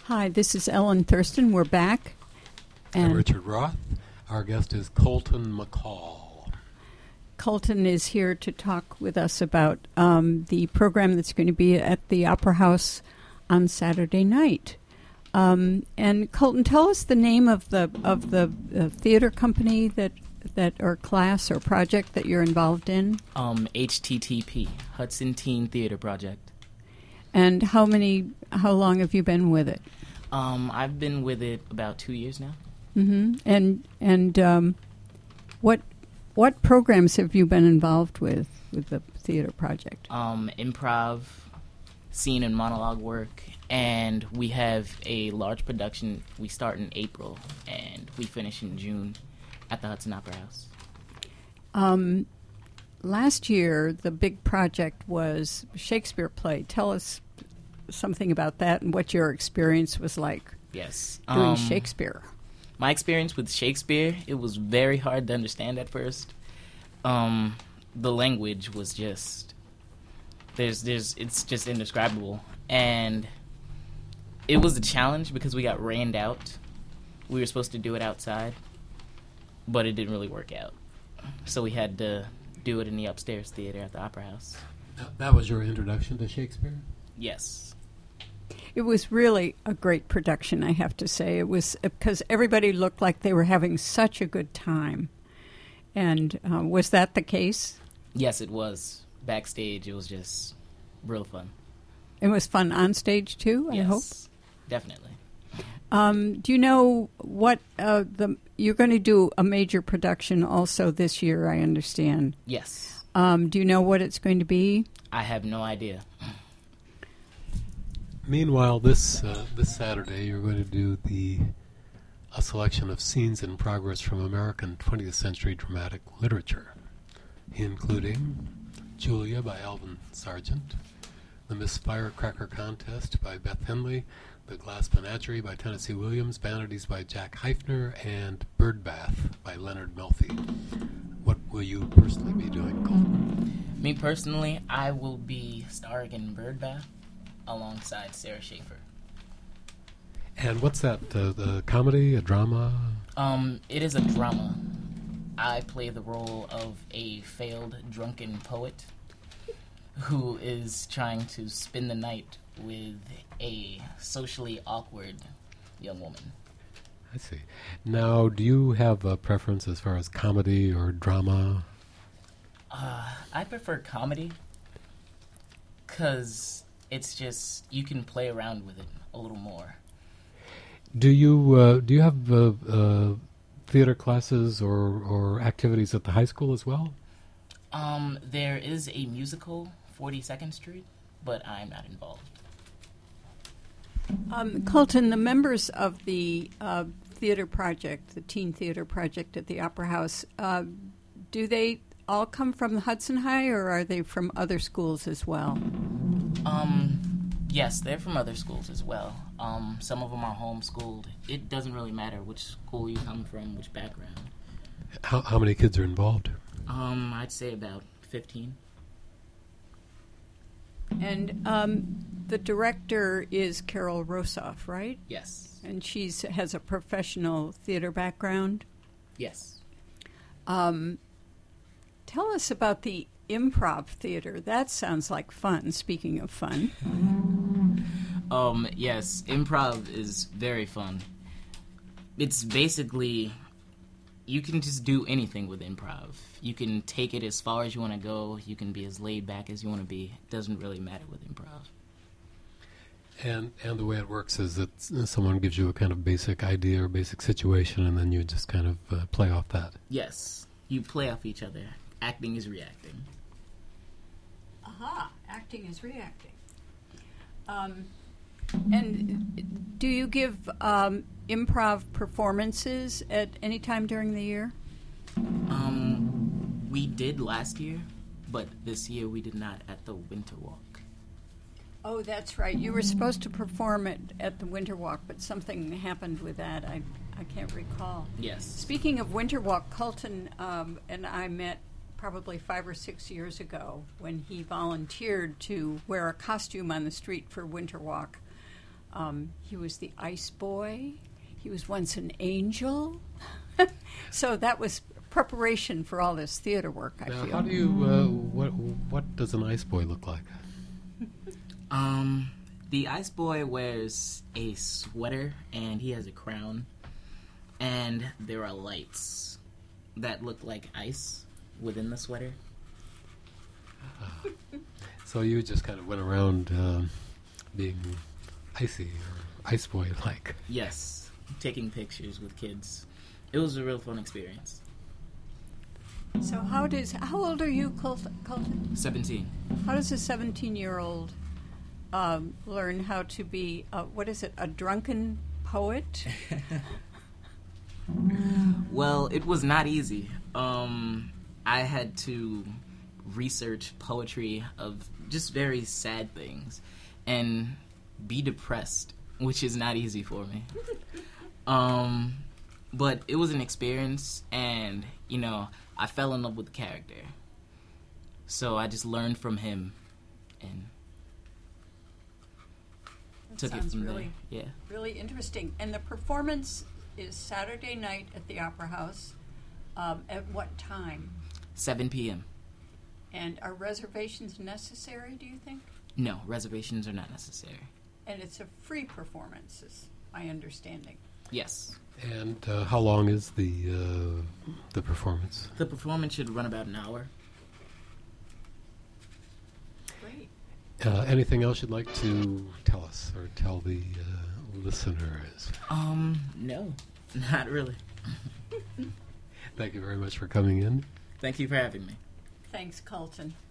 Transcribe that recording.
Hi, this is Ellen Thurston. We're back. And Richard Roth. Our guest is Colton McCall. Colton is here to talk with us about the program that's going to be at the Opera House on Saturday night. And Colton, tell us the name of the theater company that or class or project that you're involved in. HTTP, Hudson Teen Theater Project. And how long have you been with it? I've been with it about 2 years now. Mm-hmm. And what programs have you been involved with the theater project? Improv, scene and monologue work, and we have a large production. We start in April, and we finish in June at the Hudson Opera House. Last year, the big project was Shakespeare play. Tell us something about that and what your experience was like. Yes. Doing Shakespeare. My experience with Shakespeare, it was very hard to understand at first. The language was just, it's just indescribable. And it was a challenge because we got rained out. We were supposed to do it outside, but it didn't really work out. So we had to do it in the upstairs theater at the Opera House. That was your introduction to Shakespeare? Yes. It was really a great production, I have to say. It was because everybody looked like they were having such a good time. And was that the case? Yes, it was. Backstage, it was just real fun. It was fun on stage, too, I hope? Yes, definitely. Do you know what you're going to do a major production also this year, I understand? Yes. Do you know what it's going to be? I have no idea. Meanwhile, this Saturday, you're going to do a selection of scenes in progress from American 20th century dramatic literature, including Julia by Alvin Sargent, The Miss Firecracker Contest by Beth Henley, The Glass Menagerie by Tennessee Williams, Vanities by Jack Heifner, and Birdbath by Leonard Melfi. What will you personally be doing, Colton? Me personally, I will be starring in Birdbath alongside Sarah Schaefer. And what's that? The comedy, a drama? It is a drama. I play the role of a failed drunken poet who is trying to spend the night with a socially awkward young woman. I see. Now, do you have a preference as far as comedy or drama? I prefer comedy because it's just, you can play around with it a little more. Do you have theater classes or activities at the high school as well? There is a musical, 42nd Street, but I'm not involved. Colton, the members of the theater project, the Teen Theater Project at the Opera House, do they all come from the Hudson High, or are they from other schools as well? Yes, they're from other schools as well. Some of them are homeschooled. It doesn't really matter which school you come from, which background. How many kids are involved? I'd say about 15. And the director is Carol Rosoff, right? Yes. And she has a professional theater background? Yes. Tell us about the improv theater. That sounds like fun, speaking of fun. Yes, improv is very fun. It's basically, you can just do anything with improv. You can take it as far as you want to go. You can be as laid back as you want to be. It doesn't really matter with improv. And the way it works is that someone gives you a kind of basic idea or basic situation, and then you just kind of play off that. Yes, you play off each other. Acting is reacting. Aha, acting is reacting. And do you give improv performances at any time during the year? We did last year, but this year we did not at the Winter Walk. Oh, that's right. You were supposed to perform at the Winter Walk, but something happened with that. I can't recall. Yes. Speaking of Winter Walk, Colton and I met probably 5 or 6 years ago when he volunteered to wear a costume on the street for Winter Walk. He was the ice boy. He was once an angel. So that was preparation for all this theater work, I Now, feel. how do you, what does an ice boy look like? The ice boy wears a sweater and he has a crown, and there are lights that look like ice within the sweater. So you just kind of went around being icy or ice boy like. Yes, taking pictures with kids. It was a real fun experience. So how old are you, Colton? 17. How does a 17-year-old learn how to be, a drunken poet? Well, it was not easy. I had to research poetry of just very sad things and be depressed, which is not easy for me. But it was an experience, and, I fell in love with the character. So I just learned from him and took it from there. Yeah. Really interesting. And the performance is Saturday night at the Opera House. At what time? 7 p.m. And are reservations necessary, do you think? No, reservations are not necessary. And it's a free performance, is my understanding. Yes. And how long is the performance? The performance should run about an hour. Great. Anything else you'd like to tell us or tell the listeners? No, not really. Thank you very much for coming in. Thank you for having me. Thanks, Colton.